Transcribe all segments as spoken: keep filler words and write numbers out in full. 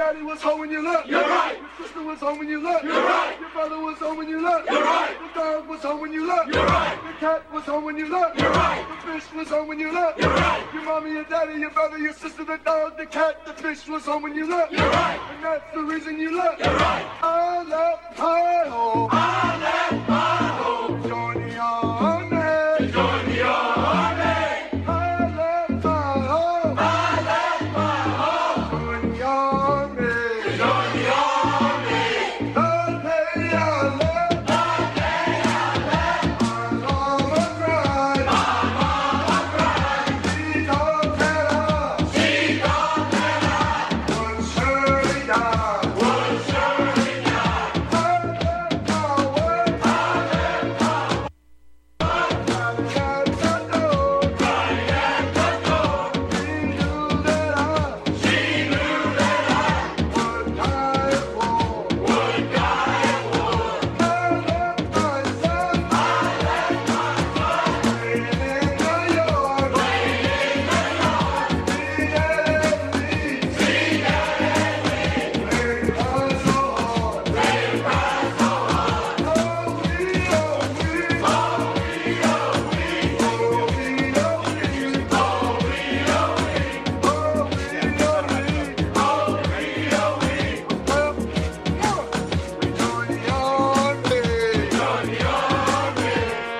daddy was home when you left. You're right. Your sister was home when you left. You're right. Your brother was home when you left. You're right. The dog was home when you left. You're right. The cat was home when you left. You're right. The fish was home when you left. You're right. Your mommy, your daddy, your brother, your sister, the dog, the cat, the fish was home when you left. You're right. And that's the reason you left. You're right. I left my home. I left my home. Join the army. Join the army. I left my home. I left my home. Join the army. Join the army. The day I left. The day I left. My mama cried. My mama cried. She thought that I She thought that would surely die. I would surely die. I left my work. I left my I tried to know. right at the door. She knew that I She knew that I would die at war. would die at war. I left my son I left my son laying in the yard. laying in the yard. He had me. He had me. They cried so hard. They cried so hard. Oh, we, oh, we. Oh, we, oh, we. Oh, we, oh, we. Oh, we, oh, we. Oh, we, oh, we. Oh, we, oh, we. Well, we joined the army. Join the army.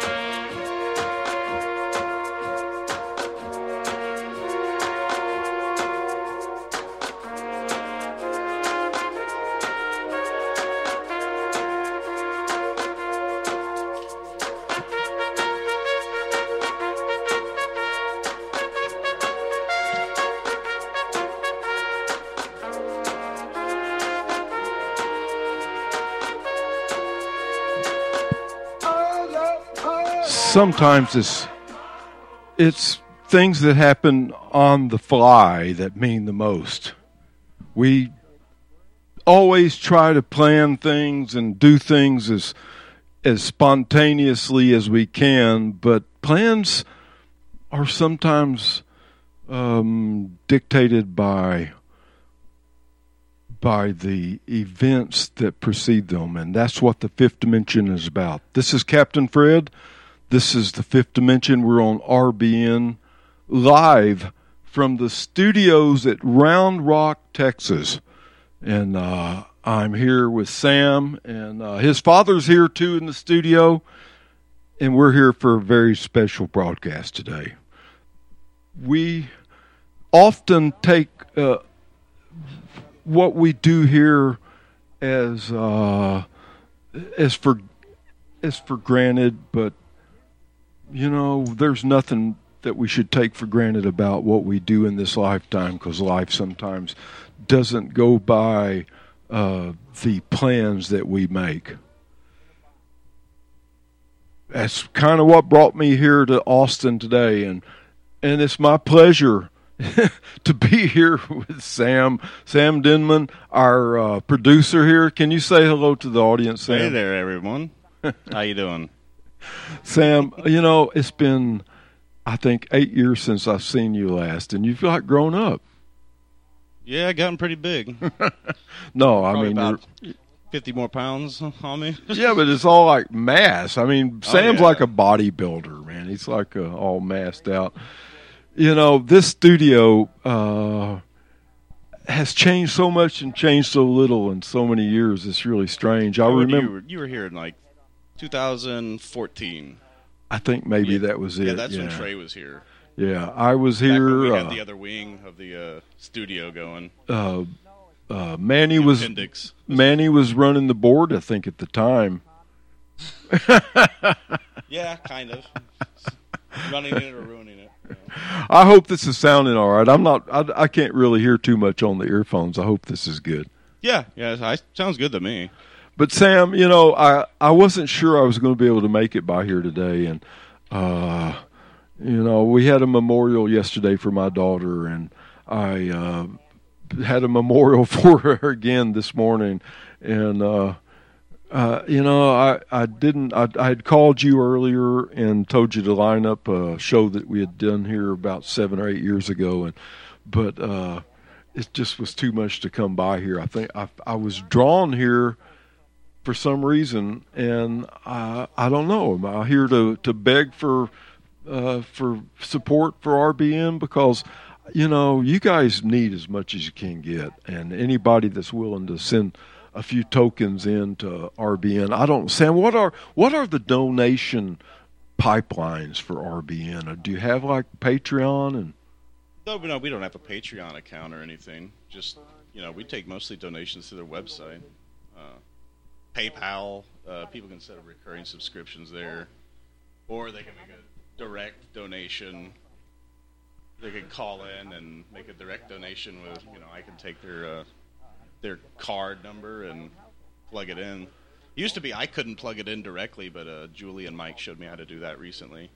I left my Sometimes it's it's things that happen on the fly that mean the most. We always try to plan things and do things as as spontaneously as we can, but plans are sometimes um, dictated by by the events that precede them, and that's what the fifth dimension is about. This is Captain Fred. This is the fifth dimension. We're on R B N live from the studios at Round Rock, Texas, and uh, I'm here with Sam, and uh, his father's here too in the studio, and we're here for a very special broadcast today. We often take uh, what we do here as uh, as for as for granted, but you know, there's nothing that we should take for granted about what we do in this lifetime, because life sometimes doesn't go by uh, the plans that we make. That's kind of what brought me here to Austin today, and and it's my pleasure to be here with Sam, Sam Denman, our uh, producer here. Can you say hello to the audience, Sam? Hey there, everyone. How you doing? Sam, you know, it's been, I think, eight years since I've seen you last, and you've like grown up. Yeah, I gotten pretty big. No, I Probably mean, about you're- fifty more pounds on me. yeah, but it's all like mass. I mean, Sam's yeah. like a bodybuilder, man. He's like uh, all massed out. You know, this studio uh, has changed so much and changed so little in so many years. It's really strange. I When remember. you were, you were here in like two thousand fourteen. I think maybe Yeah. that was it. Yeah, that's yeah. when Trey was here. Yeah, I was Back when here. we uh, had the other wing of the uh, studio going. uh, uh, Manny The was appendix. Manny was running the board, I think, at the time. Yeah, kind of. Running it or ruining it. you know. I hope this is sounding all right. I'm not. I, I can't really hear too much on the earphones. I hope this is good. Yeah, yeah, I, sounds good to me. But Sam, you know, I I wasn't sure I was going to be able to make it by here today, and uh, you know, we had a memorial yesterday for my daughter, and I uh, had a memorial for her again this morning, and. Uh, Uh, you know, I, I didn't, I, I had called you earlier and told you to line up a show that we had done here about seven or eight years ago. And, but, uh, it just was too much to come by here. I think I, I was drawn here for some reason, and I I don't know. Am I here to to beg for uh, for support for R B N? Because you know you guys need as much as you can get, and anybody that's willing to send a few tokens in to R B N. I don't, Sam. What are what are the donation pipelines for R B N? Or do you have like Patreon and? No, no, we don't have a Patreon account or anything. Just, you know, we take mostly donations to their website. Uh, PayPal, uh, people can set up recurring subscriptions there. Or they can make a direct donation. They can call in and make a direct donation with, you know, I can take their uh, their card number and plug it in. It used to be I couldn't plug it in directly, but uh, Julie and Mike showed me how to do that recently.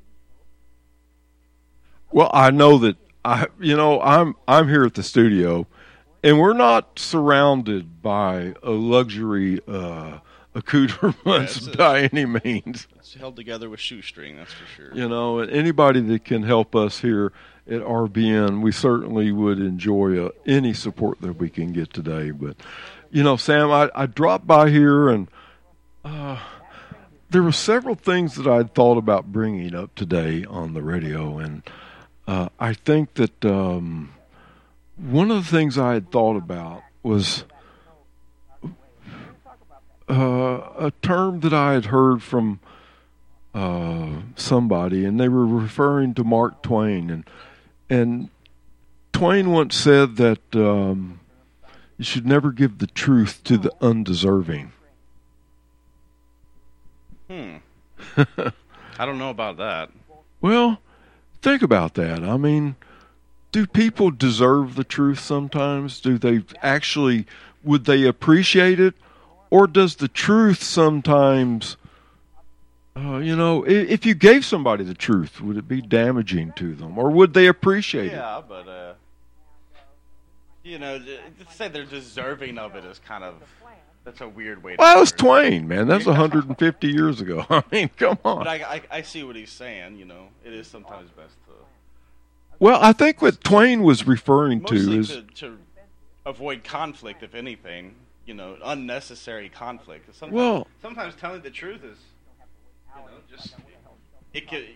Well, I know that I, you know, I'm I'm here at the studio, and we're not surrounded by a luxury uh, accoutrements Yeah, by any means. It's held together with shoestring, that's for sure. You know, and anybody that can help us here at R B N, we certainly would enjoy uh, any support that we can get today. But, you know, Sam, I, I dropped by here, and uh, there were several things that I'd thought about bringing up today on the radio, and uh, I think that um, one of the things I had thought about was uh, a term that I had heard from uh, somebody, and they were referring to Mark Twain, and and Twain once said that um, you should never give the truth to the undeserving. Hmm. I don't know about that. Well, think about that. I mean, do people deserve the truth sometimes? Do they actually, would they appreciate it? Or does the truth sometimes, uh, you know, if, if you gave somebody the truth, would it be damaging to them? Or would they appreciate it? Yeah, but, uh, you know, to say they're deserving of it is kind of, that's a weird way to Well, that was put it. Twain, man. That's one hundred fifty years ago. I mean, come on. But I, I, I see what he's saying, you know. It is sometimes best to... Well, I think what Twain was referring to Mostly is... to, to avoid conflict, if anything. You know, unnecessary conflict. Sometimes, Well- sometimes telling the truth is, you know, just... It could... It,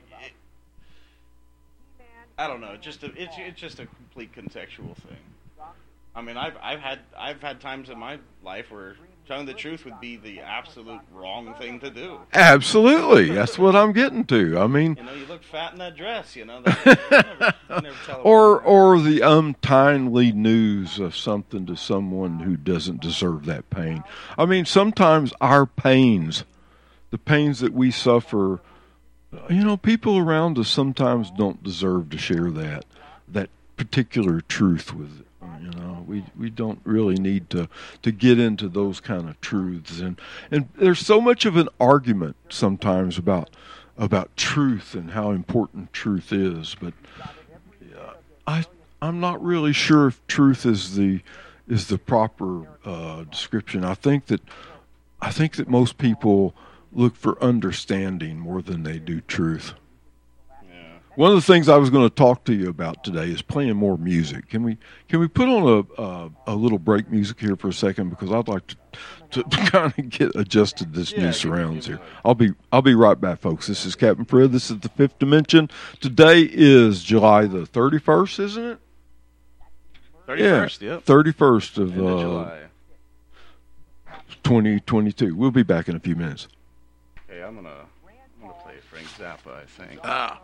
I don't know. Just a, it's it's just a complete contextual thing. I mean, I've I've had I've had times in my life where telling the truth would be the absolute wrong thing to do. Absolutely. That's what I'm getting to. I mean... You know, you look fat in that dress. You know, that, you never, you never tell them Or that. or the untimely news of something to someone who doesn't deserve that pain. I mean, sometimes our pains, the pains that we suffer, you know, people around us sometimes don't deserve to share that that particular truth with. You know, we we don't really need to to get into those kind of truths, and and there's so much of an argument sometimes about about truth and how important truth is, but yeah, I I'm not really sure if truth is the is the proper uh, description. I think that I think that most people look for understanding more than they do truth. Yeah. One of the things I was going to talk to you about today is playing more music. Can we can we put on a a, a little break music here for a second, because I'd like to to kind of get adjusted to this Yeah, new give me- surrounds give here. me I'll be I'll be right back, folks. This is Captain Fred. This is the Fifth Dimension. Today is July the thirty-first, isn't it? thirty-first, yeah, yep. thirty-first of, End of uh, July. twenty twenty-two. We'll be back in a few minutes. Okay, I'm gonna I'm gonna play Frank Zappa, I think. Ah.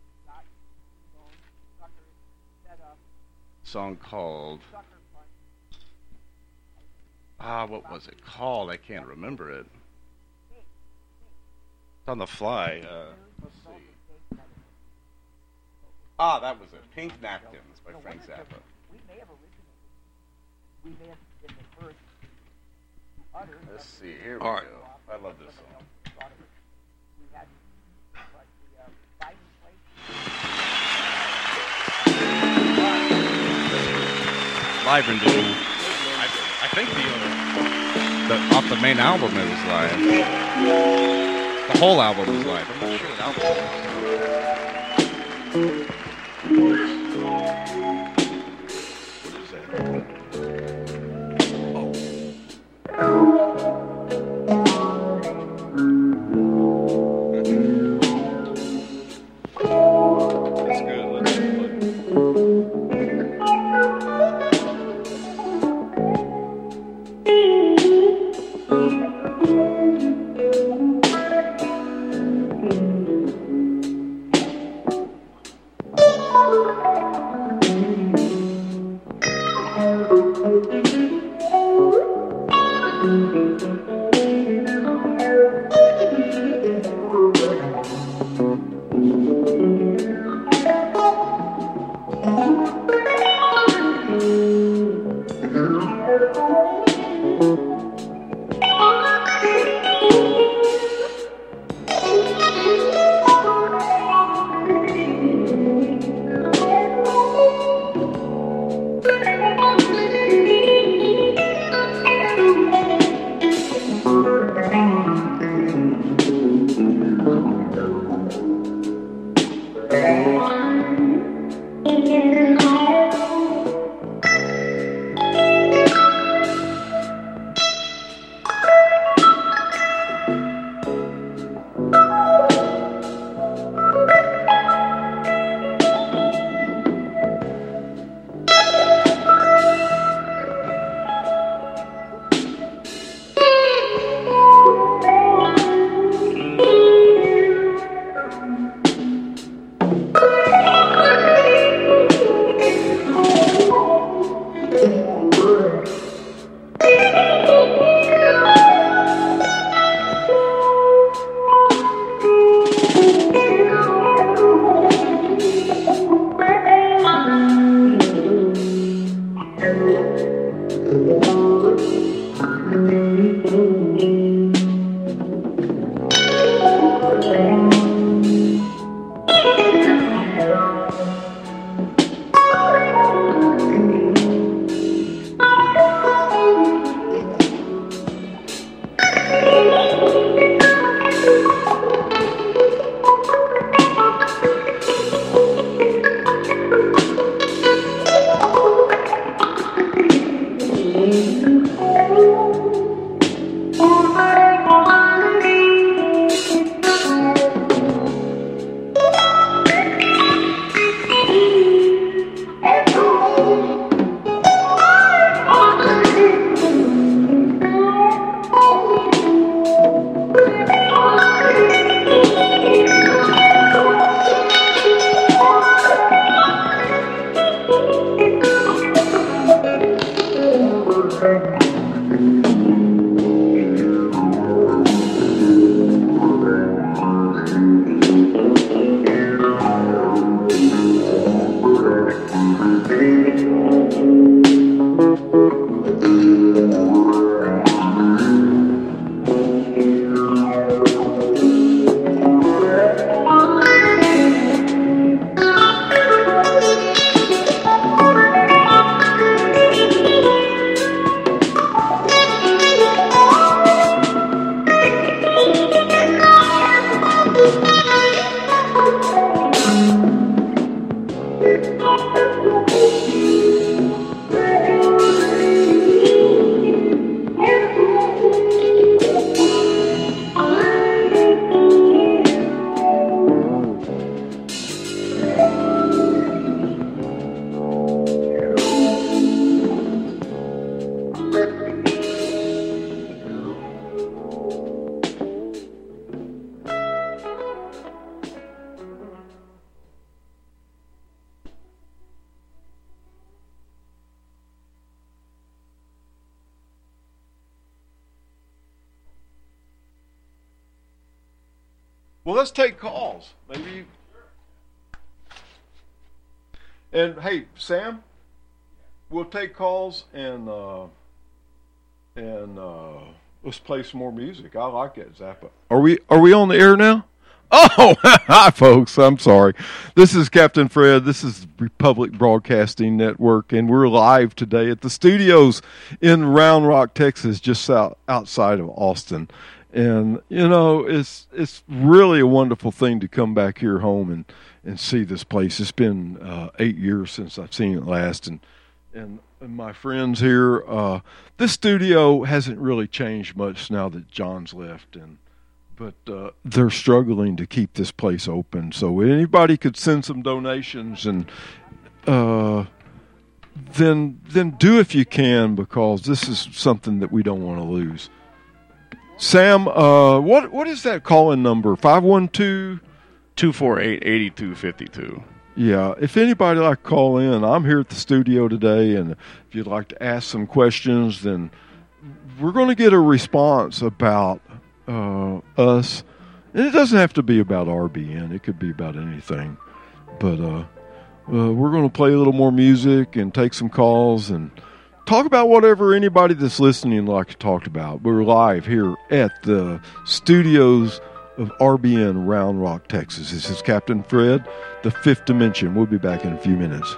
Song called Ah, what was it called? I can't remember it. It's on the fly. Uh, let's see. Ah, that was it. Pink Napkins by Frank Zappa. Let's see. Here we All right. go. I love this song. Live rendition. I, I think the, uh, the off the main album it was live. The whole album was live. I'm not sure what album it was. What is that? Well, let's take calls. Maybe. You... And hey, Sam, we'll take calls and uh, and uh, let's play some more music. I like that, Zappa. Are we Are we on the air now? Oh, hi, folks. I'm sorry. This is Captain Fred. This is Republic Broadcasting Network, and we're live today at the studios in Round Rock, Texas, just out, outside of Austin. And, you know, it's it's really a wonderful thing to come back here home and, and see this place. It's been uh, eight years since I've seen it last. And, and, and my friends here, uh, this studio hasn't really changed much now that John's left. And But uh, they're struggling to keep this place open. So anybody could send some donations and uh, then then do if you can, because this is something that we don't want to lose. Sam, uh, what what is that call-in number? five one two two four eight, eight two five two. Yeah, if anybody like to call in, I'm here at the studio today, and if you'd like to ask some questions, then we're going to get a response about uh, us. And it doesn't have to be about R B N. It could be about anything. But uh, uh, we're going to play a little more music and take some calls and talk about whatever anybody that's listening like to talk about. We're live here at the studios of R B N Round Rock, Texas. This is Captain Fred, the Fifth Dimension. We'll be back in a few minutes.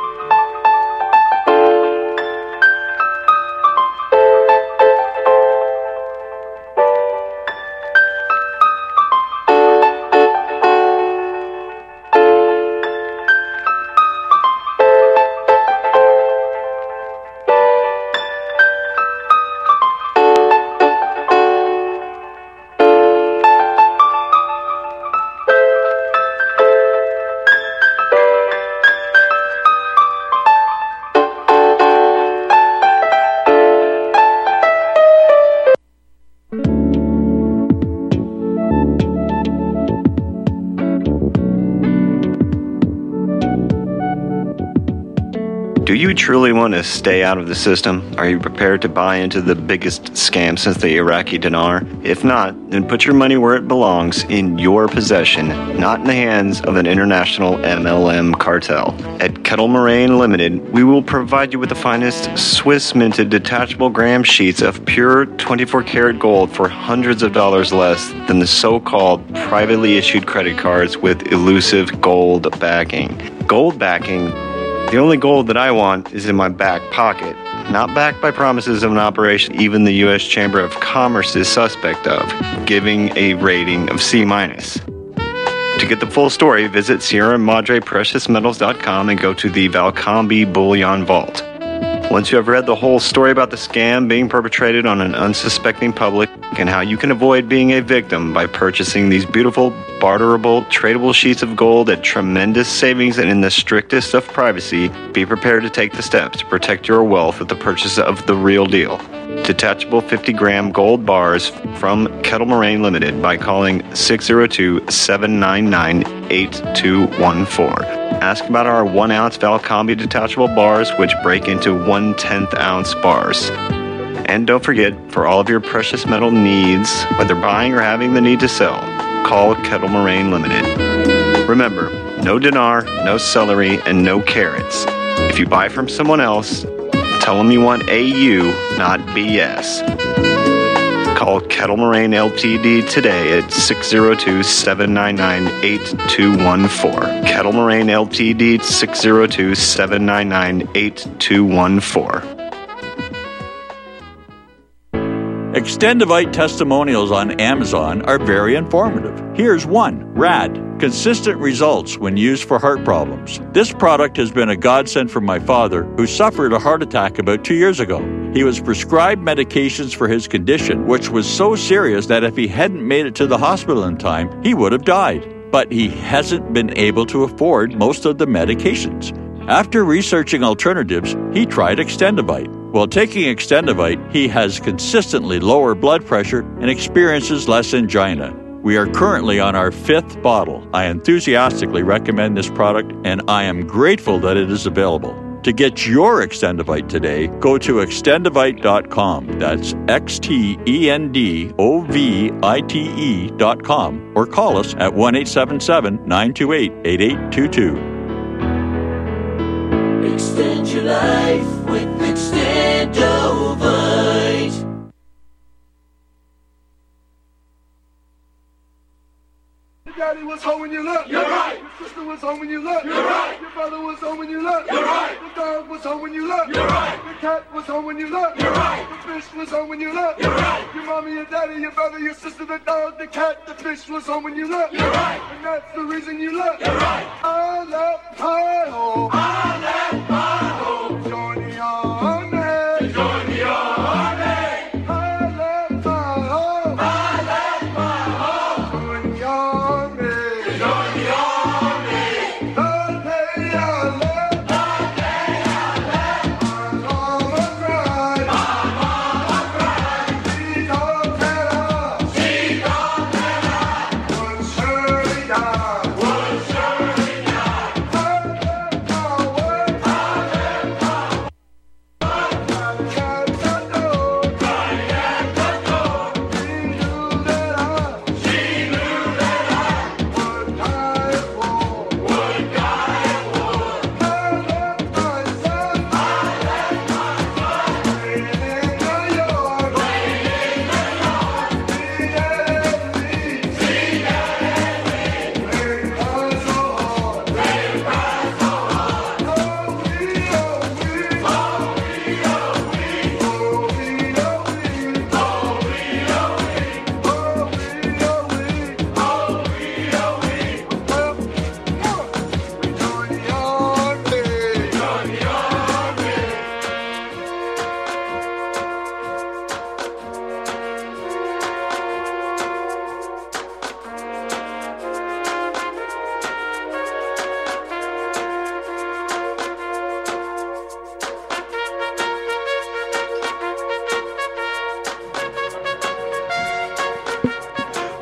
Do you truly want to stay out of the system? Are you prepared to buy into the biggest scam since the Iraqi dinar? If not, then put your money where it belongs, in your possession, not in the hands of an international M L M cartel. At Kettle Moraine Limited, we will provide you with the finest Swiss-minted detachable gram sheets of pure twenty-four karat gold for hundreds of dollars less than the so-called privately issued credit cards with elusive gold backing. Gold backing? The only gold that I want is in my back pocket, not backed by promises of an operation even the U S Chamber of Commerce is suspect of, giving a rating of C minus. To get the full story, visit Sierra Madre Precious Metals dot com and go to the Valcambi Bullion Vault. Once you have read the whole story about the scam being perpetrated on an unsuspecting public and how you can avoid being a victim by purchasing these beautiful, barterable, tradable sheets of gold at tremendous savings and in the strictest of privacy, be prepared to take the steps to protect your wealth with the purchase of the real deal. Detachable fifty gram gold bars from Kettle Moraine Limited by calling six oh two, seven nine nine, eight two one four. Ask about our one ounce Valcambi detachable bars, which break into one tenth ounce bars. And don't forget, for all of your precious metal needs, whether buying or having the need to sell, call Kettle Moraine Limited. Remember, no dinar, no celery, and no carrots. If you buy from someone else, tell them you want A U, not B S. Call Kettle Moraine Limited today at six oh two, seven nine nine, eight two one four. Kettle Moraine Limited, six oh two, seven nine nine, eight two one four. Extendivite testimonials on Amazon are very informative. Here's one. Rad. Consistent results when used for heart problems. This product has been a godsend for my father, who suffered a heart attack about two years ago. He was prescribed medications for his condition, which was so serious that if he hadn't made it to the hospital in time, he would have died. But he hasn't been able to afford most of the medications. After researching alternatives, he tried Extendivite. While taking Extendivite, he has consistently lower blood pressure and experiences less angina. We are currently on our fifth bottle. I enthusiastically recommend this product, and I am grateful that it is available. To get your Extendivite today, go to extendivite dot com. That's X T E N D O V I T E dot com. Or call us at one eight seven seven, nine two eight, eight eight two two. Extend your life with Extendovite. Your daddy was home when you left. You're right. Your sister was home when you left. You're right. Your brother was home when you left. You're right. The dog was home when you left. You're right. The cat was home when you left. You're right. The fish was home when you left. You're right. Your mommy, your daddy, your brother, your sister, the dog, the cat, the fish was home when you left. You're right. And that's the reason you left. You're right. I left my home. I left my home. Join the army. Join the army. I left my home. I left my home. Join the army. Join the army. The day I left, The day I left, my mama cried. my mama cried. She don't tell her. She don't One surely died. would surely die. Her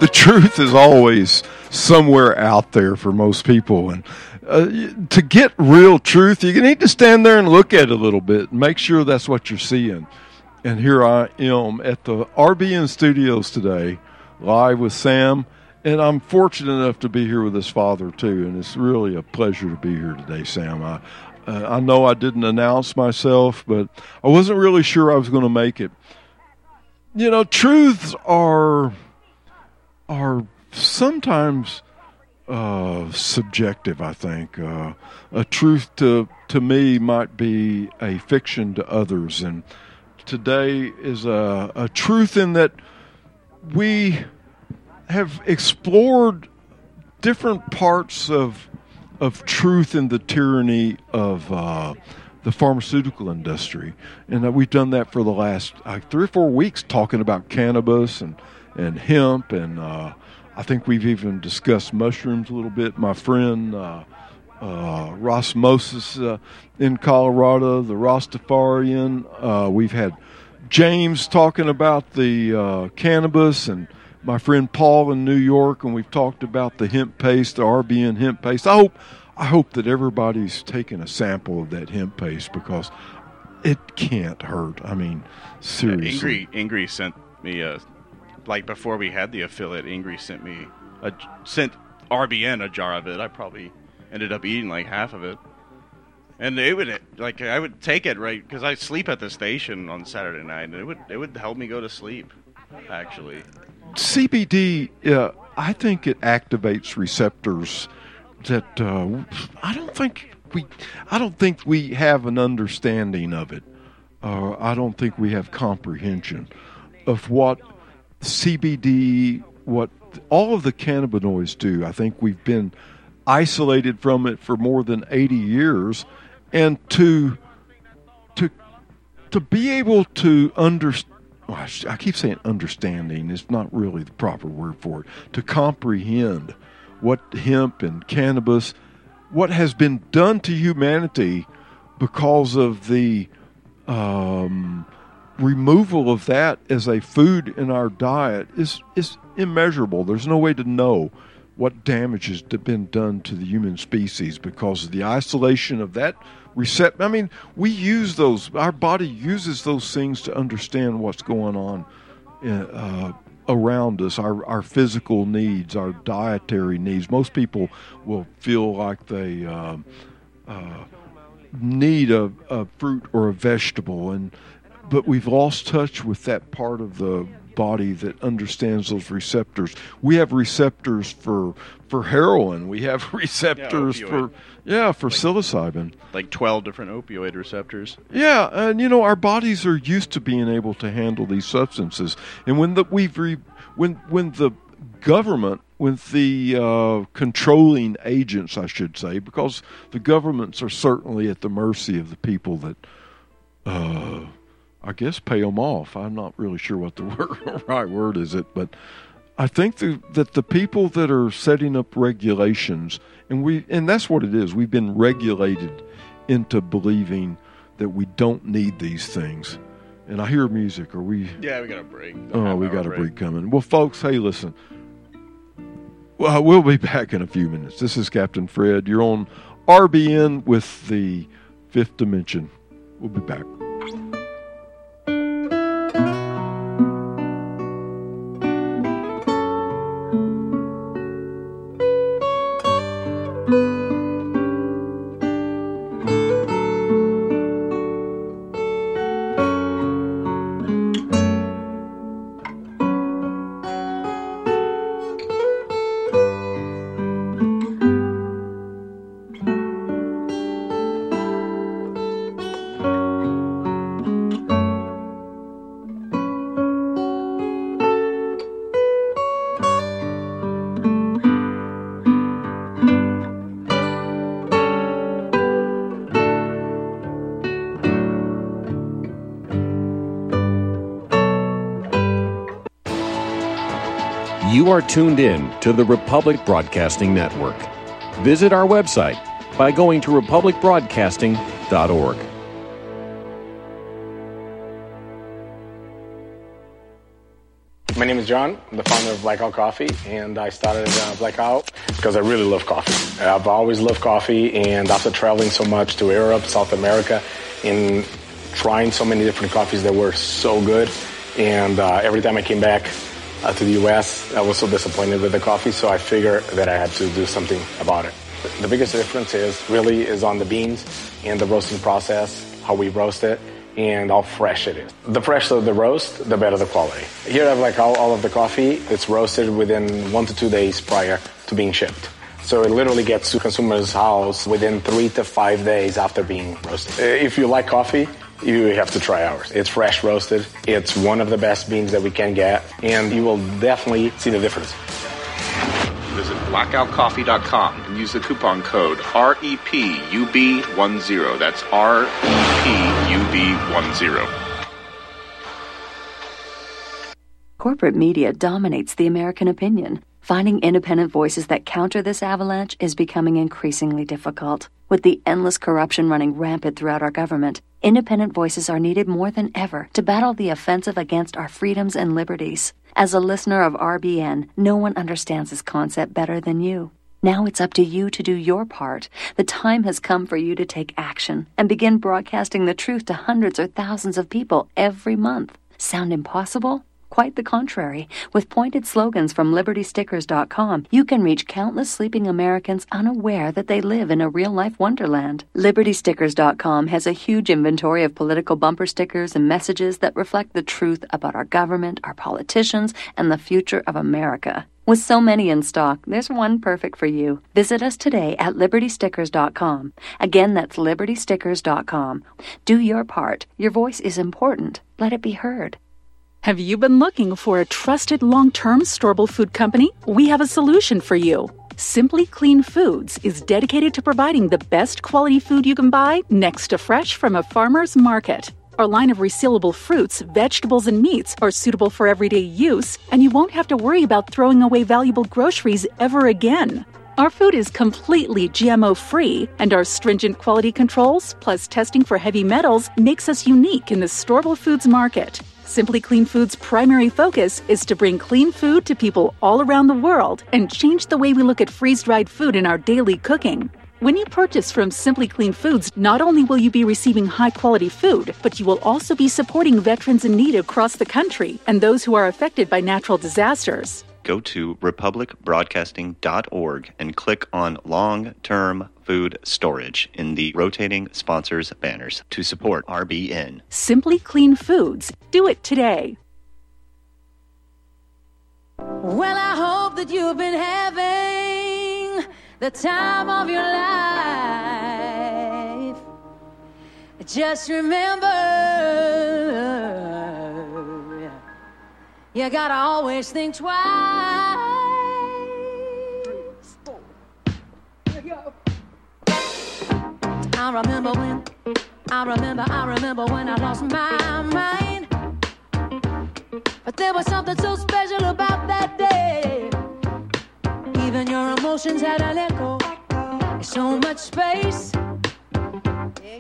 the truth is always somewhere out there for most people. And uh, to get real truth, you need to stand there and look at it a little bit and make sure that's what you're seeing. And here I am at the R B N studios today, live with Sam. And I'm fortunate enough to be here with his father, too. And it's really a pleasure to be here today, Sam. I, uh, I know I didn't announce myself, but I wasn't really sure I was going to make it. You know, truths are are sometimes uh, subjective, I think. Uh, a truth to, to me might be a fiction to others. And today is a, a truth in that we have explored different parts of of truth in the tyranny of uh, the pharmaceutical industry, and uh, we've done that for the last uh, three or four weeks, talking about cannabis and and hemp, and uh, I think we've even discussed mushrooms a little bit. My friend uh, uh, Ross Moses uh, in Colorado, the Rastafarian. Uh, we've had James talking about the uh, cannabis, and my friend Paul in New York, and we've talked about the hemp paste, the R B N hemp paste. I hope, I hope that everybody's taking a sample of that hemp paste because it can't hurt. I mean, seriously. Ingrid, Ingrid sent me a, like before we had the affiliate, Ingrid sent me a, sent R B N a jar of it. I probably ended up eating like half of it, and it would like I would take it right because I sleep at the station on Saturday night, and it would it would help me go to sleep, actually. C B D, uh, I think it activates receptors that uh, I don't think we, I don't think we have an understanding of it. Uh, I don't think we have comprehension of what C B D, what all of the cannabinoids do. I think we've been isolated from it for more than eighty years, and to to to be able to understand. Well, I keep saying understanding. It's not really the proper word for it. To comprehend what hemp and cannabis, what has been done to humanity because of the um, removal of that as a food in our diet is is immeasurable. There's no way to know what damage has been done to the human species because of the isolation of that receptor. I mean, we use those, our body uses those things to understand what's going on uh, around us, our, our physical needs, our dietary needs. Most people will feel like they uh, uh, need a, a fruit or a vegetable, and but we've lost touch with that part of the body that understands those receptors. We have receptors for for heroin. We have receptors yeah, for yeah for like, psilocybin. Like twelve different opioid receptors. Yeah, and you know our bodies are used to being able to handle these substances. And when the we've re, when when the government, with the uh, controlling agents, I should say, because the governments are certainly at the mercy of the people that. Uh, I guess pay them off. I'm not really sure what the word, right word is it, but I think the, that the people that are setting up regulations, and we and that's what it is. We've been regulated into believing that we don't need these things. And I hear music. Are we? Yeah, we got a break. Oh, we got a break coming. Well, folks, hey, listen. Well, we'll be back in a few minutes. This is Captain Fred. You're on R B N with the Fifth Dimension. We'll be back. You are tuned in to the Republic Broadcasting Network. Visit our website by going to republic broadcasting dot org. My name is John. I'm the founder of Blackout Coffee, and I started uh, Blackout because I really love coffee. I've always loved coffee, and after traveling so much to Europe, South America, and trying so many different coffees that were so good, and uh, every time I came back uh, to the U S, I was so disappointed with the coffee, so I figured that I had to do something about it. The biggest difference is really is on the beans and the roasting process, how we roast it, and how fresh it is. The fresher the roast, the better the quality. Here I have like all, all of the coffee. It's roasted within one to two days prior to being shipped. So it literally gets to consumers' house within three to five days after being roasted. If you like coffee, you have to try ours. It's fresh roasted. It's one of the best beans that we can get, and you will definitely see the difference. Visit blackout coffee dot com and use the coupon code R E P U B ten. That's R E P U B ten. Corporate media dominates the American opinion. Finding independent voices that counter this avalanche is becoming increasingly difficult. With the endless corruption running rampant throughout our government, independent voices are needed more than ever to battle the offensive against our freedoms and liberties. As a listener of R B N, no one understands this concept better than you. Now it's up to you to do your part. The time has come for you to take action and begin broadcasting the truth to hundreds or thousands of people every month. Sound impossible? Quite the contrary. With pointed slogans from liberty stickers dot com, you can reach countless sleeping Americans unaware that they live in a real-life wonderland. liberty stickers dot com has a huge inventory of political bumper stickers and messages that reflect the truth about our government, our politicians, and the future of America. With so many in stock, there's one perfect for you. Visit us today at liberty stickers dot com. Again, that's liberty stickers dot com. Do your part. Your voice is important. Let it be heard. Have you been looking for a trusted long-term storable food company? We have a solution for you. Simply Clean Foods is dedicated to providing the best quality food you can buy next to fresh from a farmer's market. Our line of resealable fruits, vegetables, and meats are suitable for everyday use, and you won't have to worry about throwing away valuable groceries ever again. Our food is completely G M O-free, and our stringent quality controls, plus testing for heavy metals, makes us unique in the storable foods market. Simply Clean Foods' primary focus is to bring clean food to people all around the world and change the way we look at freeze-dried food in our daily cooking. When you purchase from Simply Clean Foods, not only will you be receiving high-quality food, but you will also be supporting veterans in need across the country and those who are affected by natural disasters. Go to republic broadcasting dot org and click on Long-Term Food Storage in the rotating sponsors banners to support R B N. Simply Clean Foods. Do it today. Well, I hope that you've been having the time of your life. Just remember, you gotta always think twice. I remember when, I remember, I remember when I lost my mind. But there was something so special about that day. Even your emotions had an echo. So much space. Yeah,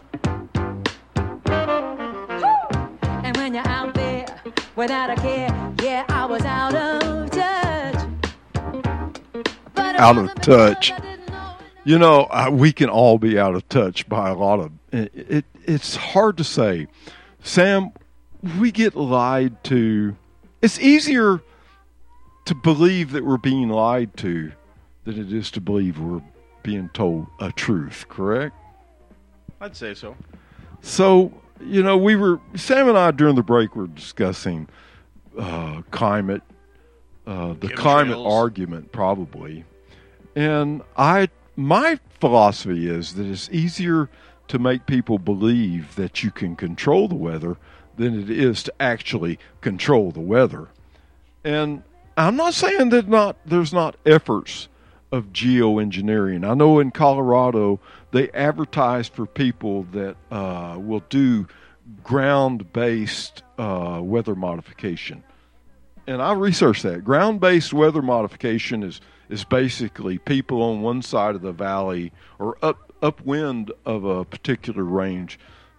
yeah. And when you're out there without a care, yeah, I was out of touch. But out of touch. You know, uh, we can all be out of touch by a lot of it, it. It's hard to say. Sam, we get lied to. It's easier to believe that we're being lied to than it is to believe we're being told a truth, correct? I'd say so. So, you know, we were, Sam and I during the break were discussing uh, climate, uh, the Chemtrails. climate argument probably. And I, my philosophy is that it's easier to make people believe that you can control the weather than it is to actually control the weather. And I'm not saying that not there's not efforts of geoengineering. I know in Colorado they advertise for people that uh, will do ground-based uh, weather modification. And I researched that. Ground-based weather modification is is basically people on one side of the valley or up upwind of a particular range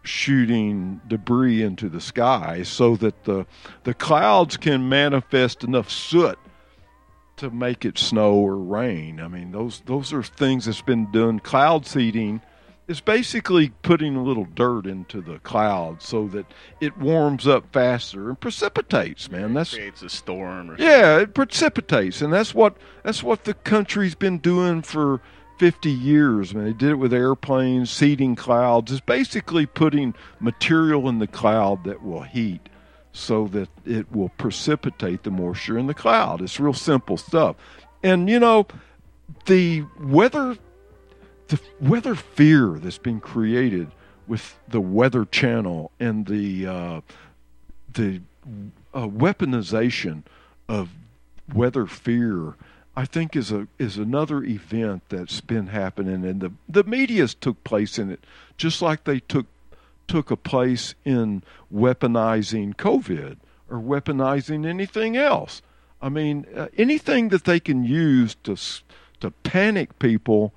shooting debris into the sky so that the the clouds can manifest enough soot to make it snow or rain. I mean, those those are things that's been done. Cloud seeding is basically putting a little dirt into the cloud so that it warms up faster and precipitates, man. That's creates a storm or yeah, it precipitates, and that's what that's what the country's been doing for fifty years. Man, they did it with airplanes, seeding clouds. It's basically putting material in the cloud that will heat so that it will precipitate the moisture in the cloud. It's real simple stuff. And, you know, the weather the weather fear that's been created with the Weather Channel and the uh, the uh, weaponization of weather fear, I think is a is another event that's been happening, and the the media's took place in it, just like they took took a place in weaponizing COVID or weaponizing anything else. I mean, uh, anything that they can use to to panic people.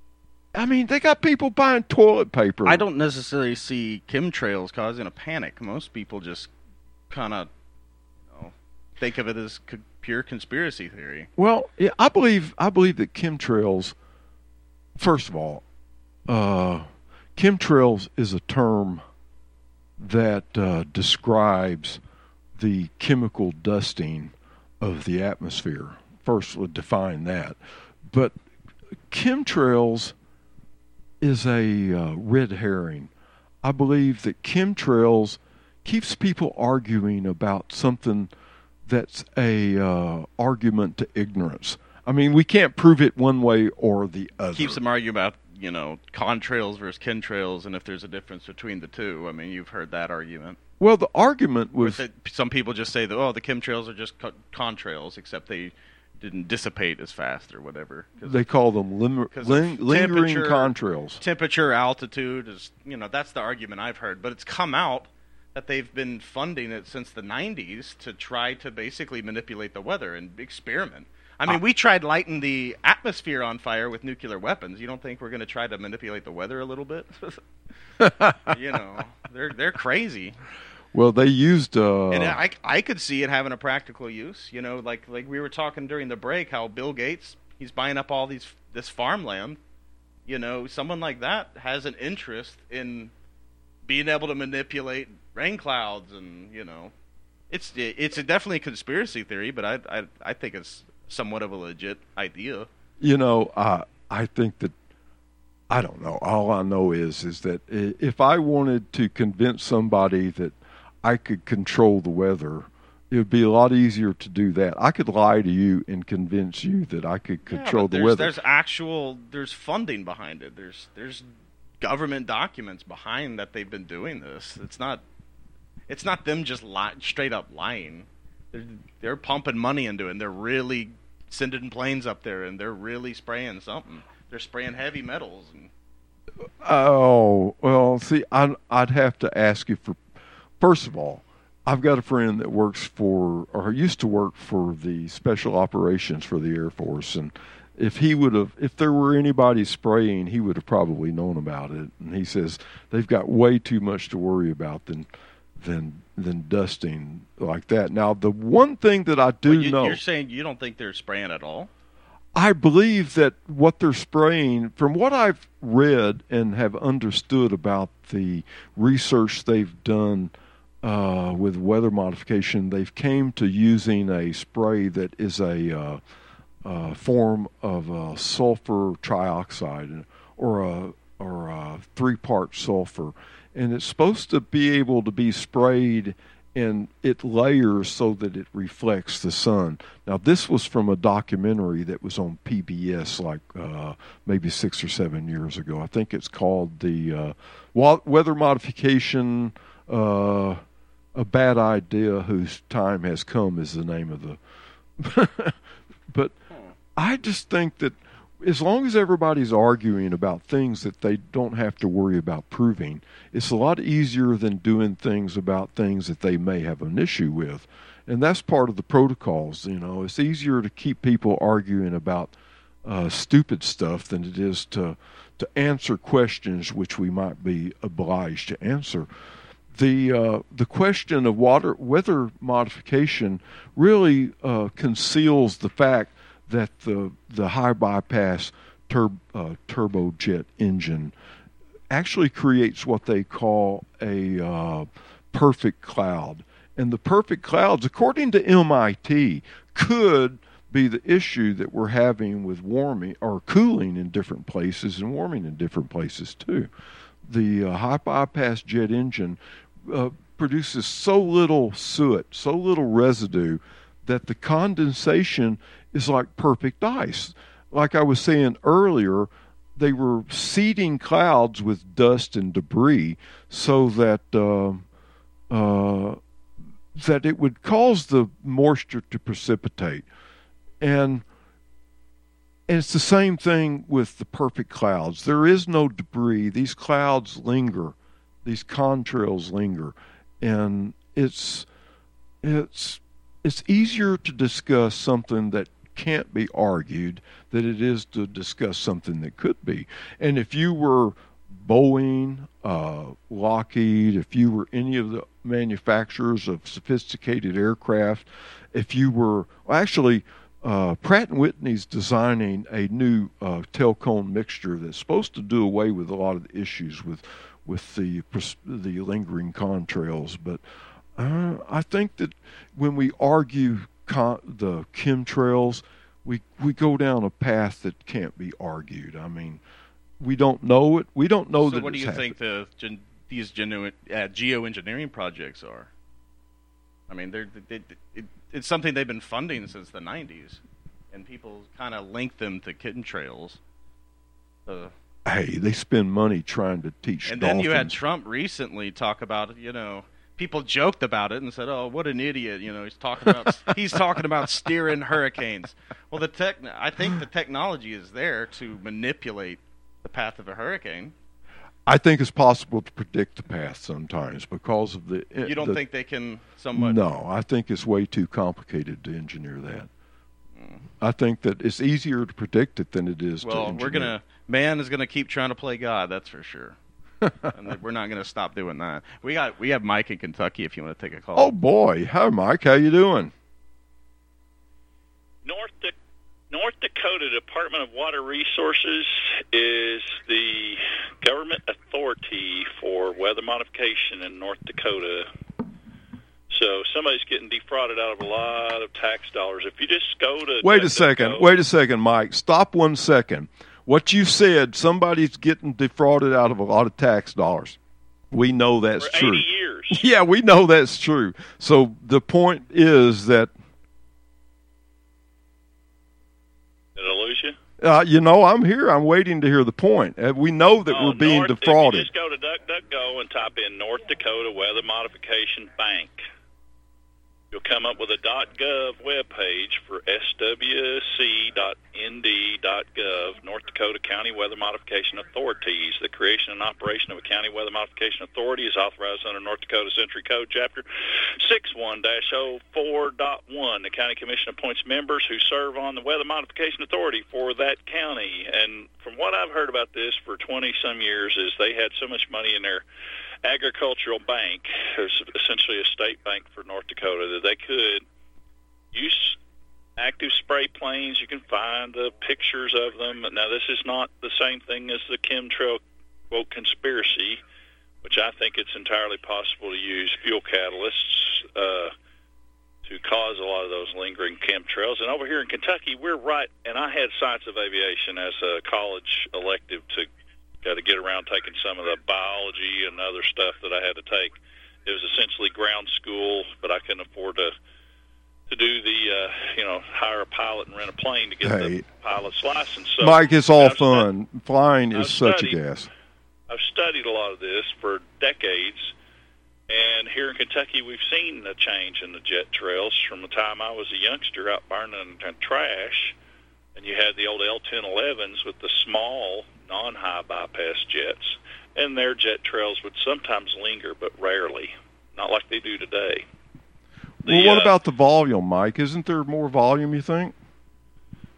I mean, they got people buying toilet paper. I don't necessarily see chemtrails causing a panic. Most people just kind of you know, think of it as co- pure conspiracy theory. Well, yeah, I believe I believe that chemtrails. First of all, uh, chemtrails is a term that uh, describes the chemical dusting of the atmosphere. First, we'll define that. But chemtrails is a uh, red herring. I believe that chemtrails keeps people arguing about something that's a uh, argument to ignorance. I mean, we can't prove it one way or the other. Keeps them arguing about, you know, contrails versus chemtrails and if there's a difference between the two. I mean, you've heard that argument. Well, the argument was... that some people just say that, oh, the chemtrails are just co- contrails, except they didn't dissipate as fast or whatever. They call them lim- ling- lingering contrails. Temperature, altitude, is you know, that's the argument I've heard. But it's come out that they've been funding it since the nineties to try to basically manipulate the weather and experiment. I mean, uh, we tried lighting the atmosphere on fire with nuclear weapons. You don't think we're going to try to manipulate the weather a little bit? You know, they're they're crazy. Well, they used... Uh... And I, I could see it having a practical use. You know, like like we were talking during the break, how Bill Gates, he's buying up all these this farmland. You know, someone like that has an interest in being able to manipulate rain clouds and, you know... It's it's a definitely a conspiracy theory, but I, I, I think it's somewhat of a legit idea. You know, uh, I think that... I don't know. All I know is is that if I wanted to convince somebody that I could control the weather, it would be a lot easier to do that. I could lie to you and convince you that I could control yeah, the there's, weather. There's actual, there's funding behind it. There's there's government documents behind that they've been doing this. It's not, it's not them just li- straight up lying. They're, they're pumping money into it, and they're really sending planes up there, and they're really spraying something. They're spraying heavy metals. And... Oh, well, see, I'd, I'd have to ask you for... First of all, I've got a friend that works for, or used to work for the Special Operations for the Air Force, and if he would have, if there were anybody spraying, he would have probably known about it. And he says they've got way too much to worry about than than than dusting like that. Now, the one thing that I do well, you, know... You're saying you don't think they're spraying at all? I believe that what they're spraying, from what I've read and have understood about the research they've done uh, with weather modification, they've came to using a spray that is a uh, uh, form of uh, sulfur trioxide or a or a three-part sulfur, and it's supposed to be able to be sprayed and it layers so that it reflects the sun. Now, this was from a documentary that was on P B S like uh, maybe six or seven years ago. I think it's called the uh, Weather Modification, uh, A Bad Idea Whose Time Has Come is the name of the... But I just think that as long as everybody's arguing about things that they don't have to worry about proving, it's a lot easier than doing things about things that they may have an issue with. And that's part of the protocols, you know. It's easier to keep people arguing about uh, stupid stuff than it is to to answer questions which we might be obliged to answer. The uh, the question of water weather modification really uh, conceals the fact that the the high bypass tur- uh, turbojet engine actually creates what they call a uh, perfect cloud. And the perfect clouds, according to M I T, could be the issue that we're having with warming or cooling in different places and warming in different places too. The uh, high bypass jet engine uh, produces so little soot, so little residue, that the condensation is like perfect ice. Like I was saying earlier, they were seeding clouds with dust and debris so that uh, uh, that it would cause the moisture to precipitate. And, and it's the same thing with the perfect clouds. There is no debris. These clouds linger. These contrails linger. And it's it's it's easier to discuss something that can't be argued than it is to discuss something that could be. And if you were Boeing, uh, Lockheed, if you were any of the manufacturers of sophisticated aircraft, if you were well, actually uh, Pratt and Whitney's designing a new uh, tail-cone mixture that's supposed to do away with a lot of the issues with with the the lingering contrails. But uh, I think that when we argue con- the chemtrails, we we go down a path that can't be argued. I mean, we don't know it. We don't know so that. What do it's you happened. think the gen, these genuine uh, geoengineering projects are? I mean, they're they, it, it's something they've been funding since the nineties, and people kind of link them to chemtrails. Uh, Hey, they spend money trying to teach and dolphins. then you had Trump recently talk about, you know, people joked about it and said, "Oh, what an idiot!" You know, he's talking about he's talking about steering hurricanes. Well, the tech, I think the technology is there to manipulate the path of a hurricane. I think it's possible to predict the path sometimes because of the. You don't the, think they can somewhat? No, I think it's way too complicated to engineer that. Mm. I think that it's easier to predict it than it is well, to engineer. we're gonna man is gonna keep trying to play God. That's for sure. And we're not gonna stop doing that. We got we have Mike in Kentucky if you want to take a call. Oh boy, hi Mike, how you doing? North da- North Dakota Department of Water Resources is the government authority for weather modification in North Dakota. So somebody's getting defrauded out of a lot of tax dollars. If you just go to Wait a second, Go, wait a second, Mike. Stop one second. What you said, somebody's getting defrauded out of a lot of tax dollars. We know that's for true. eighty years. Yeah, we know that's true. So the point is that Did I lose you? Uh, you know, I'm here. I'm waiting to hear the point. Uh, we know that Oh, we're being North, defrauded. If you just go to DuckDuckGo and type in North Dakota Weather Modification Bank, you'll come up with a .gov webpage for S W C dot N D dot gov, North Dakota County Weather Modification Authorities. The creation and operation of a county weather modification authority is authorized under North Dakota Century Code, Chapter sixty-one dash oh four point one. The county commission appoints members who serve on the weather modification authority for that county. And from what I've heard about this for twenty-some years is they had so much money in their agricultural bank, is essentially a state bank for North Dakota, that they could use active spray planes. You can find the pictures of them. Now, this is not the same thing as the chemtrail, quote, conspiracy, which I think it's entirely possible to use fuel catalysts uh, to cause a lot of those lingering chemtrails. And over here in Kentucky, we're right, and I had Science of Aviation as a college elective to got to get around taking some of the biology and other stuff that I had to take. It was essentially ground school, but I couldn't afford to to do the, uh, you know, hire a pilot and rent a plane to get Hey. the pilot's license. So Mike, it's all I've fun. Flying is I've such studied- a gas. I've studied a lot of this for decades, and here in Kentucky we've seen a change in the jet trails from the time I was a youngster out burning trash, and you had the old L ten elevens with the small non-high bypass jets, and their jet trails would sometimes linger, but rarely, not like they do today. The, Well, what uh, about the volume, Mike? Isn't there more volume, you think? Well, the,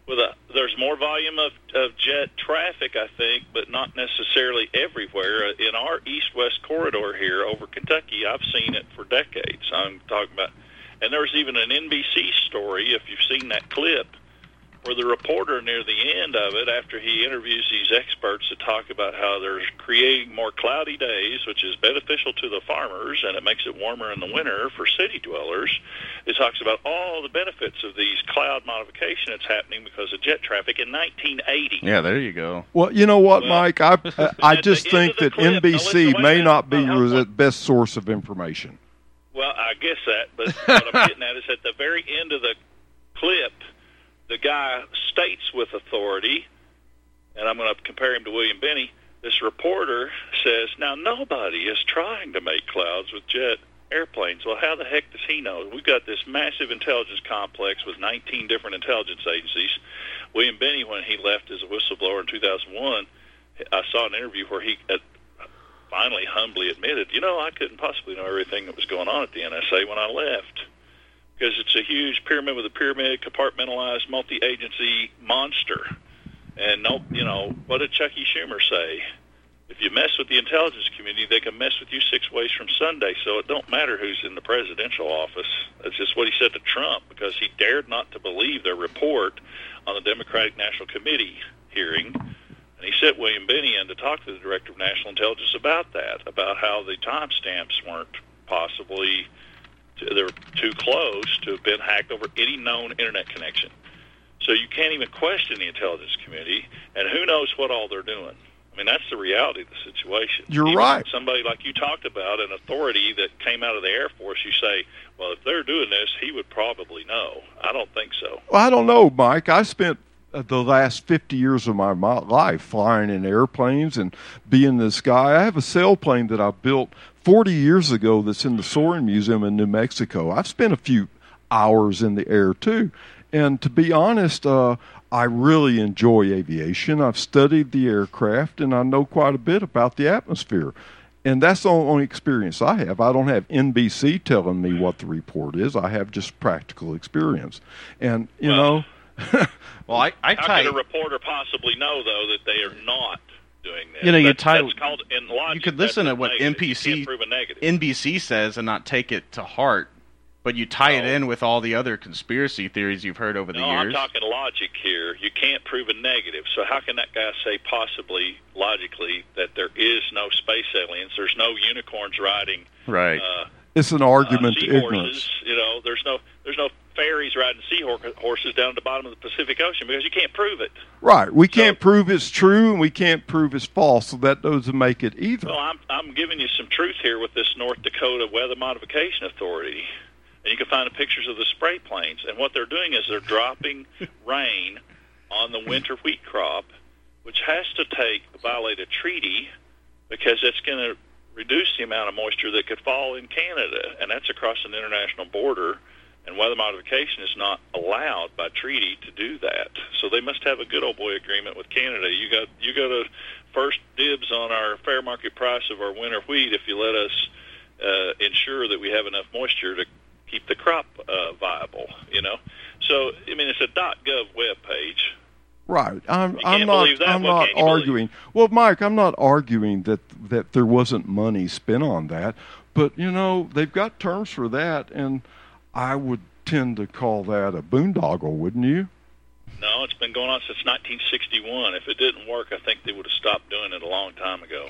there's more volume of, of jet traffic, I think, but not necessarily everywhere. In our east-west corridor here over Kentucky, I've seen it for decades. I'm talking about, and there's even an N B C story, if you've seen that clip, where the reporter near the end of it, after he interviews these experts that talk about how they're creating more cloudy days, which is beneficial to the farmers, and it makes it warmer in the winter for city dwellers, it talks about all the benefits of these cloud modification that's happening because of jet traffic in nineteen eighty. Yeah, there you go. Well, you know what, Well, Mike? I I just the end think of the that clip- N B C now, listen, wait a may minute. not be Uh, the best source of information. Well, I guess that, but what I'm getting at is at the very end of the clip, the guy states with authority, and I'm going to compare him to William Binney, this reporter says, now nobody is trying to make clouds with jet airplanes. Well, how the heck does he know? We've got this massive intelligence complex with nineteen different intelligence agencies. William Binney, when he left as a whistleblower in two thousand one, I saw an interview where he uh, finally humbly admitted, you know, I couldn't possibly know everything that was going on at the N S A when I left, because it's a huge pyramid with a pyramid, compartmentalized, multi-agency monster. And, no, you know, what did Chucky Schumer say? If you mess with the intelligence community, they can mess with you six ways from Sunday, so it don't matter who's in the presidential office. That's just what he said to Trump, because he dared not to believe their report on the Democratic National Committee hearing. And he sent William Binney in to talk to the Director of National Intelligence about that, about how the timestamps weren't possibly... they're too close to have been hacked over any known internet connection. So you can't even question the intelligence community, and who knows what all they're doing. I mean, that's the reality of the situation. You're Even right. Somebody like you talked about, an authority that came out of the Air Force, you say, well, if they're doing this, he would probably know. I don't think so. Well, I don't know, Mike. I spent uh, the last fifty years of my, my life flying in airplanes and being in the sky. I have a sailplane that I built forty years ago that's in the Soaring Museum in New Mexico. I've spent a few hours in the air, too. And to be honest, uh, I really enjoy aviation. I've studied the aircraft, and I know quite a bit about the atmosphere. And that's the only experience I have. I don't have N B C telling me what the report is. I have just practical experience. And, you Well, know... well, I, I How tie... could a reporter possibly know, though, that they are not doing this? You know, you That's- tie- that's called, in logic, you could that's listen a to what negative. N P You C can't prove a negative. N B C says and not take it to heart, but you tie it No. in with all the other conspiracy theories you've heard over the No, I'm years. talking logic here. You can't prove a negative. So how can that guy say possibly, logically, that there is no space aliens? There's no unicorns riding Right. uh, It's an argument uh, to seahorses. ignorance. You know, there's no there's no fairies riding seahorses down at the bottom of the Pacific Ocean because you can't prove it. Right. We can't prove it's true, and we can't prove it's false, so that doesn't make it either. Well, I'm I'm giving you some truth here with this North Dakota Weather Modification Authority. And you can find the pictures of the spray planes. And what they're doing is they're dropping rain on the winter wheat crop, which has to take violate a treaty because it's going to reduce the amount of moisture that could fall in Canada. And that's across an international border. And weather modification is not allowed by treaty to do that. So they must have a good old boy agreement with Canada. You got you got to first dibs on our fair market price of our winter wheat if you let us uh, ensure that we have enough moisture to keep the crop uh, viable, you know. So, I mean, it's a .gov web page. Right. I'm, You I'm can't not. believe that. I'm What not can you believe? arguing. Well, Mike, I'm not arguing that that there wasn't money spent on that, but you know they've got terms for that, and I would tend to call that a boondoggle, wouldn't you? No, it's been going on since nineteen sixty-one. If it didn't work, I think they would have stopped doing it a long time ago.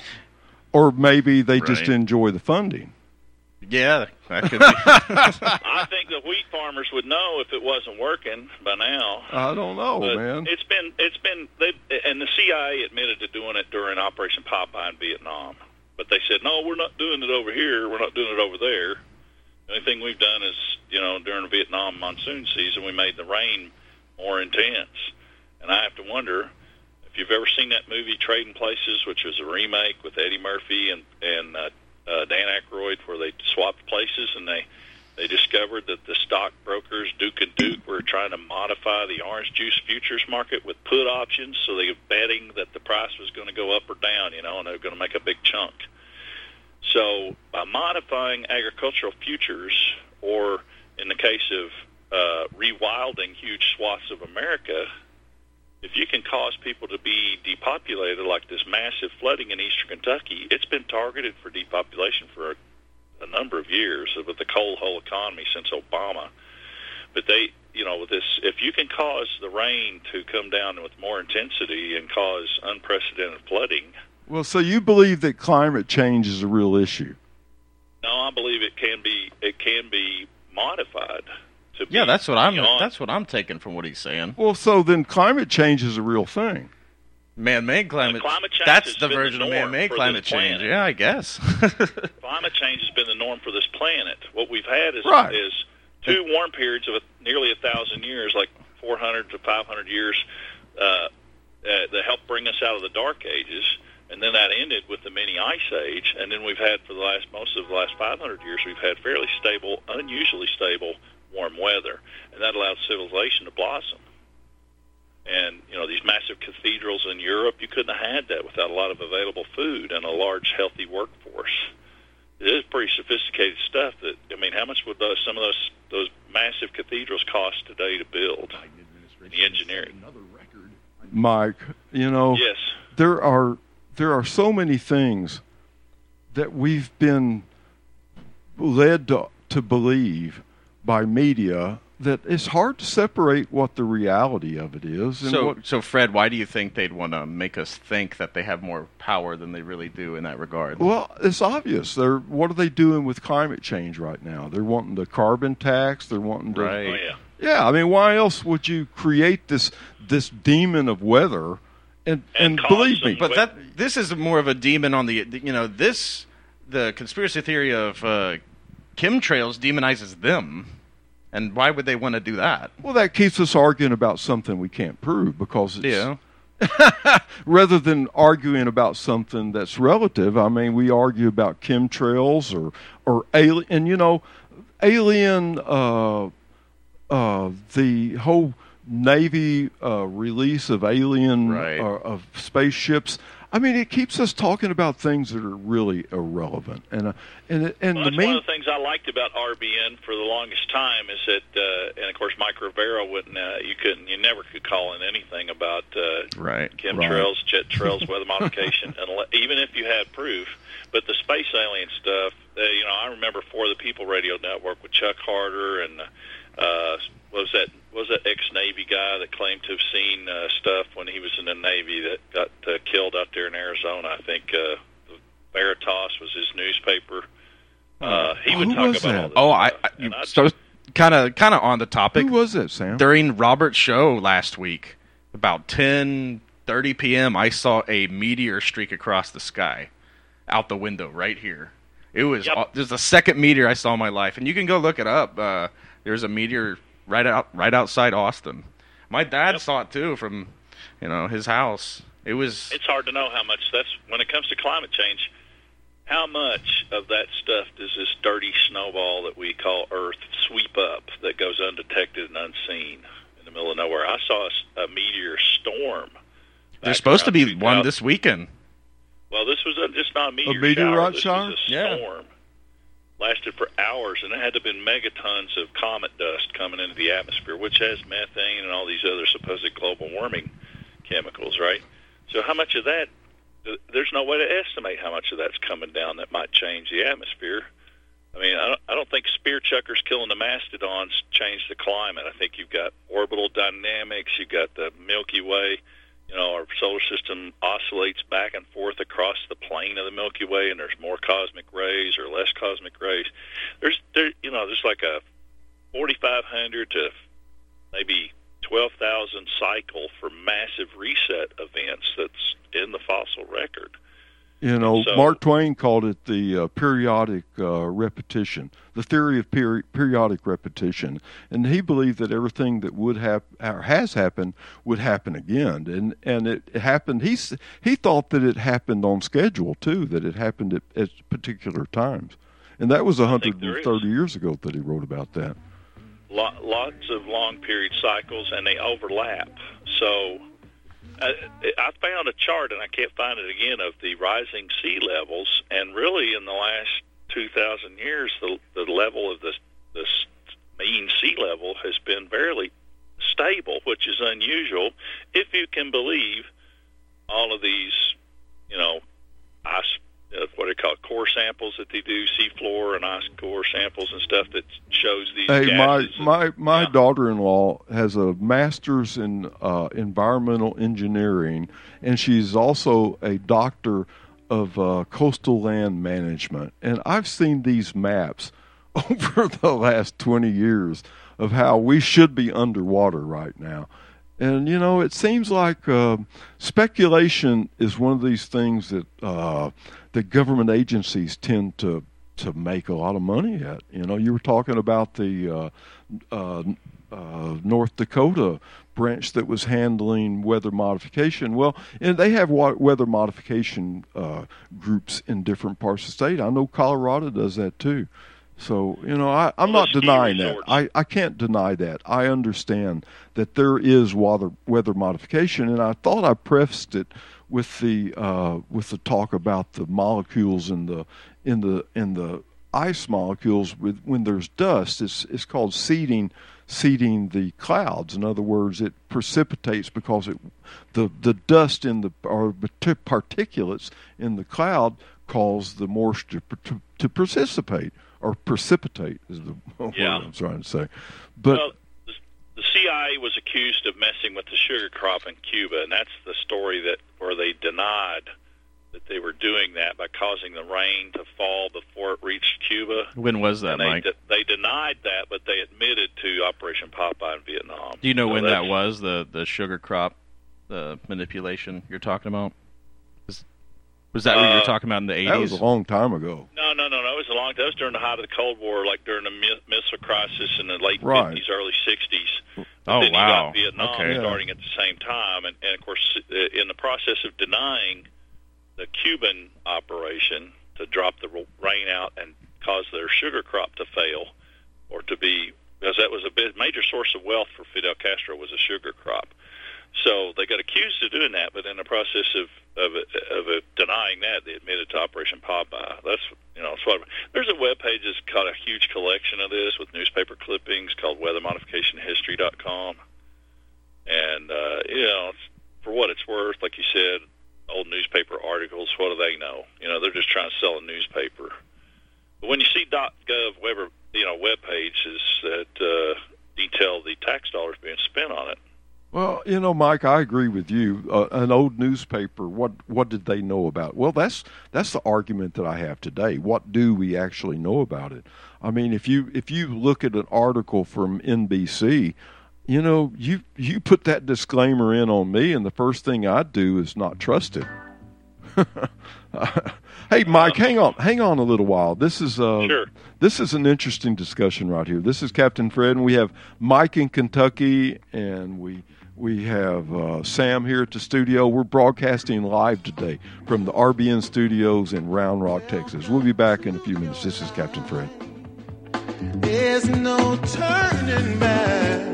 Or maybe they just Right. enjoy the funding. Yeah, that could be. I think the wheat farmers would know if it wasn't working by now. I don't know, But man. It's been, it's been, they, and the C I A admitted to doing it during Operation Popeye in Vietnam. But they said, no, we're not doing it over here. We're not doing it over there. The only thing we've done is, you know, during the Vietnam monsoon season, we made the rain more intense. And I have to wonder if you've ever seen that movie Trading Places, which was a remake with Eddie Murphy and, and uh, uh, Dan Aykroyd, where they swapped places and they, they discovered that the stockbrokers, Duke and Duke, were trying to modify the orange juice futures market with put options, so they were betting that the price was going to go up or down, you know, and they were going to make a big chunk. So by modifying agricultural futures, or in the case of uh, rewilding huge swaths of America, if you can cause people to be depopulated like this massive flooding in eastern Kentucky, it's been targeted for depopulation for a, a number of years with the coal hole economy since Obama. But they, you know, with this, if you can cause the rain to come down with more intensity and cause unprecedented flooding. Well, so you believe that climate change is a real issue? No, I believe it can be. It can be modified. To Yeah, be that's what I'm. beyond- That's what I'm taking from what he's saying. Well, so then climate change is a real thing. Man-made climate. Uh, climate change That's has the been the version of norm man-made for climate this change. planet. Yeah, I guess. Climate change has been the norm for this planet. What we've had is Right. is two warm periods of a, nearly a thousand years, like four hundred to five hundred years, uh, uh, that helped bring us out of the dark ages, and then that ended with the mini ice age. And then we've had for the last most of the last five hundred years, we've had fairly stable, unusually stable warm weather, and that allowed civilization to blossom. And, you know, these massive cathedrals in Europe, you couldn't have had that without a lot of available food and a large, healthy workforce. It is pretty sophisticated stuff. That I mean, how much would those, some of those those massive cathedrals cost today to build? The engineering. Mike, you know, Yes. there are there are so many things that we've been led to, to believe by media that it's hard to separate what the reality of it is. And so, what, so Fred, why do you think they'd want to make us think that they have more power than they really do in that regard? well, it's obvious. They're what are they doing with climate change right now? They're wanting the carbon tax. They're wanting to. Right. Oh, yeah. Yeah, I mean, why else would you create this this demon of weather? And and, And believe cause me, some But that this is more of a demon on the you know this the conspiracy theory of uh, chemtrails demonizes them, and why would they want to do that? well, that keeps us arguing about something we can't prove because it's Yeah, rather than arguing about something that's relative. I mean, we argue about chemtrails or or alien, and you know, alien. Uh, uh, the whole Navy uh, release of alien Right. uh, of spaceships. I mean, it keeps us talking about things that are really irrelevant, and uh, and and Well, the that's main. one of the things I liked about R B N for the longest time is that, uh, and of course, Mike Rivera wouldn't, uh, you couldn't, you never could call in anything about uh, right. chemtrails, jet trails, weather modification, unless, even if you had proof. But the space alien stuff, uh, you know, I remember For the People Radio Network with Chuck Harder and uh, what was that what was that ex-Navy guy that claimed to have seen uh, stuff when he was in the Navy that got uh, killed out there in Arizona. I think uh, Veritas was his newspaper. Uh, he would Who talk was about that? all this Oh, I, stuff. I And I'd- so kind of kind of on the topic. Who was that, Sam? During Robert's show last week, about ten thirty p.m., I saw a meteor streak across the sky out the window right here. It was Yep. uh, there's the second meteor I saw in my life, and you can go look it up. Uh, there's a meteor right out right outside Austin. My dad Yep. saw it too from you know his house. It was It's hard to know how much that's when it comes to climate change. How much of that stuff does this dirty snowball that we call Earth sweep up that goes undetected and unseen in the middle of nowhere? I saw a, s- a meteor storm. there's back supposed to around be two one thousand this weekend. Well, this was a, just not a meteor meteorite shower. shower? This was a Yeah. storm. Lasted for hours, and it had to have been megatons of comet dust coming into the atmosphere, which has methane and all these other supposed global warming chemicals, right? So how much of that, there's no way to estimate how much of that's coming down that might change the atmosphere. I mean, I don't, I don't think spear chuckers killing the mastodons change the climate. I think you've got orbital dynamics, you've got the Milky Way. You know, our solar system oscillates back and forth across the plane of the Milky Way, and there's more cosmic rays or less cosmic rays. There's, there, you know, there's like a forty-five hundred to maybe twelve thousand cycle for massive reset events that's in the fossil record. You know, So- Mark Twain called it the uh, periodic uh, repetition, the theory of peri- periodic repetition, and he believed that everything that would have or has happened would happen again, and and it happened. He s- he thought that it happened on schedule too, that it happened at, at particular times, and that was one hundred thirty years ago that he wrote about that. Lo- lots of long period cycles, and they overlap. So I, I found a chart, and I can't find it again, of the rising sea levels. And really, in the last two thousand years, the, the level of the, the mean sea level has been fairly stable, which is unusual if you can believe all of these, you know, ice, uh, what do they call it, core samples that they do, seafloor and ice core samples and stuff that shows these Hey, my gases. my my yeah. daughter-in-law has a master's in uh, environmental engineering, and she's also a doctor of uh, coastal land management. And I've seen these maps over the last twenty years of how we should be underwater right now. And, you know, it seems like uh, speculation is one of these things that uh, that government agencies tend to to make a lot of money at. You know, you were talking about the uh, uh, uh, North Dakota branch that was handling weather modification. Well, and they have wa- weather modification uh, groups in different parts of the state. I know Colorado does that too. So, you know, I, I'm Well, not the ski denying resorts. that. I, I can't deny that. I understand that there is weather, weather modification, and I thought I prefaced it with the uh, with the talk about the molecules in the in the in the ice molecules. With when there's dust, it's it's called seeding seeding the clouds. In other words, it precipitates because it the the dust in the or particulates in the cloud cause the moisture to, to precipitate. Or precipitate is the word Yeah. I'm trying to say. But well, the, the C I A was accused of messing with the sugar crop in Cuba, and that's the story that where they denied that they were doing that by causing the rain to fall before it reached Cuba. When was that, and they, Mike? de- they denied that, but they admitted to Operation Popeye in Vietnam. Do you know So when that that's- was, the, the sugar crop the manipulation you're talking about? Was, was that what you were Uh, talking about in the eighties? that was a long time ago. No, no, no, no. It was a long time. It was during the height of the Cold War, like during the mi- missile crisis in the late Right. fifties, early sixties. Oh, then you wow. got Vietnam Okay. starting at the same time. And, and, of course, uh, in the process of denying the Cuban operation to drop the r- rain out and cause their sugar crop to fail or to be, because that was a big, major source of wealth for Fidel Castro was a sugar crop. So they got accused of doing that, but in the process of of, of of denying that, they admitted to Operation Popeye. That's you know, sort of. There's a web page that's got a huge collection of this with newspaper clippings called weather modification history dot com, and uh, you know, it's, for what it's worth, like you said, old newspaper articles. What do they know? You know, they're just trying to sell a newspaper. But when you see .gov web, you know, web pages that uh, detail the tax dollars being spent on it. Well, you know, Mike, I agree with you. Uh, an old newspaper, what what did they know about it? Well, that's that's the argument that I have today. What do we actually know about it? I mean, if you if you look at an article from N B C, you know, you you put that disclaimer in on me, and the first thing I'd do is not trust it. Hey, Mike, hang on, hang on a little while. This is uh, Sure. this is an interesting discussion right here. This is Captain Fred, and we have Mike in Kentucky, and we we have uh, Sam here at the studio. We're broadcasting live today from the R B N studios in Round Rock, Texas. We'll be back in a few minutes. This is Captain Fred. There's no turning back,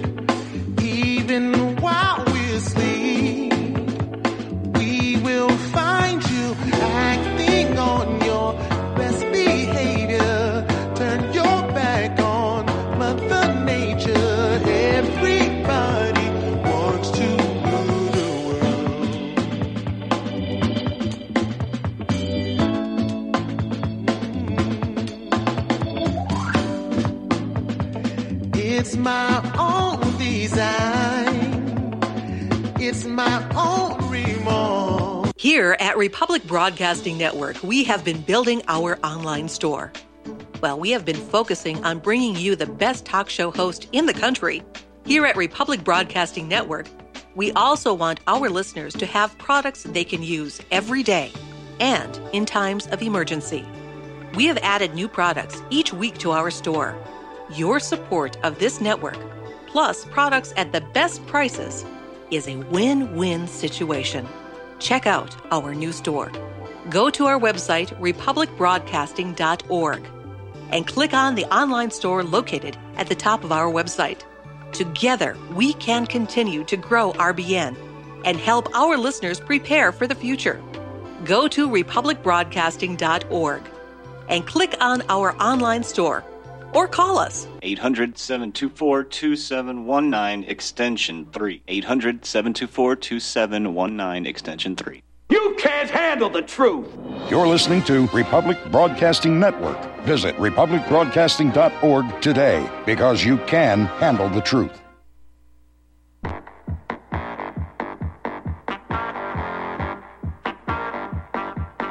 even while we sleep. We will find you acting on your best behavior. Turn your back on Mother Nature. Everybody wants to rule the world. It's my own design. It's my own remorse. Here at Republic Broadcasting Network, we have been building our online store. Well, we have been focusing on bringing you the best talk show host in the country. Here at Republic Broadcasting Network, we also want our listeners to have products they can use every day and in times of emergency. We have added new products each week to our store. Your support of this network, plus products at the best prices, is a win-win situation. Check out our new store. Go to our website, republic broadcasting dot org, and click on the online store located at the top of our website. Together, we can continue to grow R B N and help our listeners prepare for the future. Go to republic broadcasting dot org and click on our online store, or call us. eight hundred, seven two four, two seven one nine, extension three. eight hundred, seven two four, two seven one nine, extension three. You can't handle the truth. You're listening to Republic Broadcasting Network. Visit republic broadcasting dot org today, because you can handle the truth.